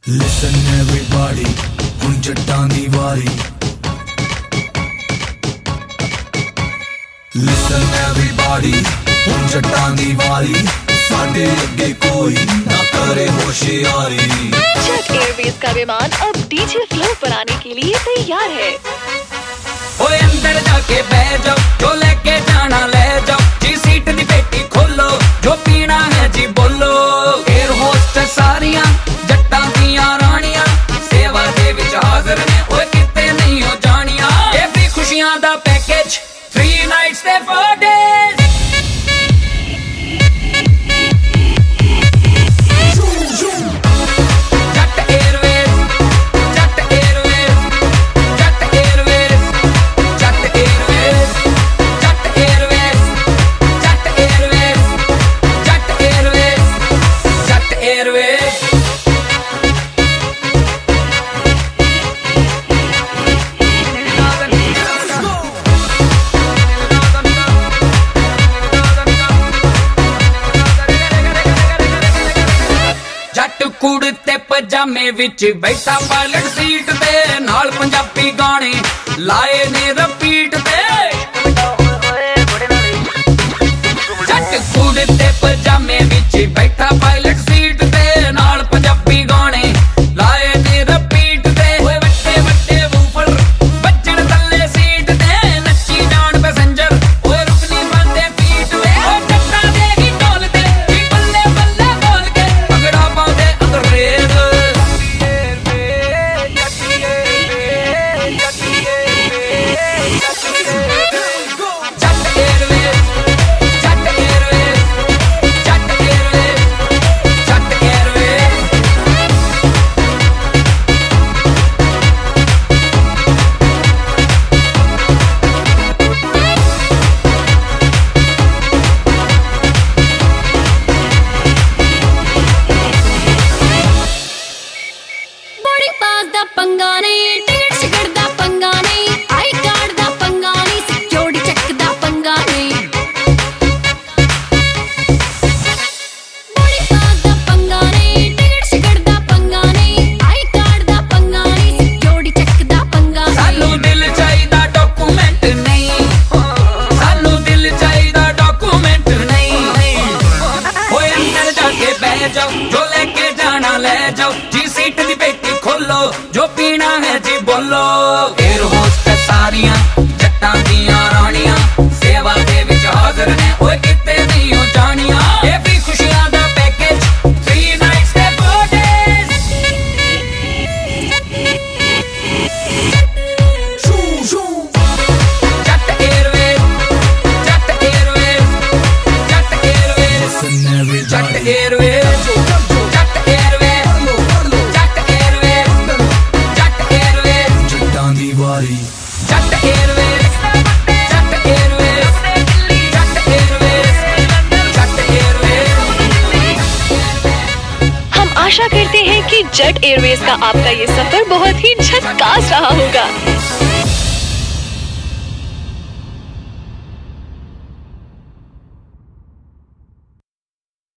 Listen everybody, ਹੁਣ ਜੱਟਾਂ ਦੀ ਵਾਰੀ। Listen everybody, ਹੁਣ ਜੱਟਾਂ ਦੀ ਵਾਰੀ। साडे अगे कोई ना करे होशियारी। जेट एयरवेज का विमान अब डीजे फ्लो पर आने के लिए तैयार है। ओए अंदर जाके बैठ जाओ, जो लेके जाना ले जाओ, जी सीट दी पेटी खोलो, जो पीना है जी बोलो। एयर होस्टेस सारियां जट्टां दियां रानियां सेवा दे विच हाज़र ने, ओए किते नहीं हो जानियां। ये भी खुशियां दा पैकेज 3 nights ते 4 days। कुड़ते पजामे विच बैठा पायलट सीट ते, नाल पंजाबी गाने लाए ने रिपीट ते। जट कुड़ते पजामे विच बैठा पायलट सीट ते, नाल पंजाबी गाने लाए ने रिपीट ते। ओए वट्टे वट्टे वूफर बजण थल्ले सीट ते, नच्ची जान पैसेंजर ओए रुकनी बंदे फीट ते। ओ जट्टां दे ही ढोल ते ही बल्ले बल्ले बोल के भंगड़ा पाउंदे जो लेके जाना ले जाओ, जी सीट दी पेटी खोलो, जो पीना है जी बोलो। एयर होस्टेस सारियां जट्टां दियां रानियां सेवा दे विच हाज़र ने, ओए किते नहीं हो जानियां। ये भी खुशियां दा पैकेज 3 nights ते 4 days। Jatt Airways, Jatt Airways, Jatt Airways, Jatt Airways. आशा करते हैं कि जेट एयरवेज का आपका ये सफर बहुत ही झकास रहा होगा।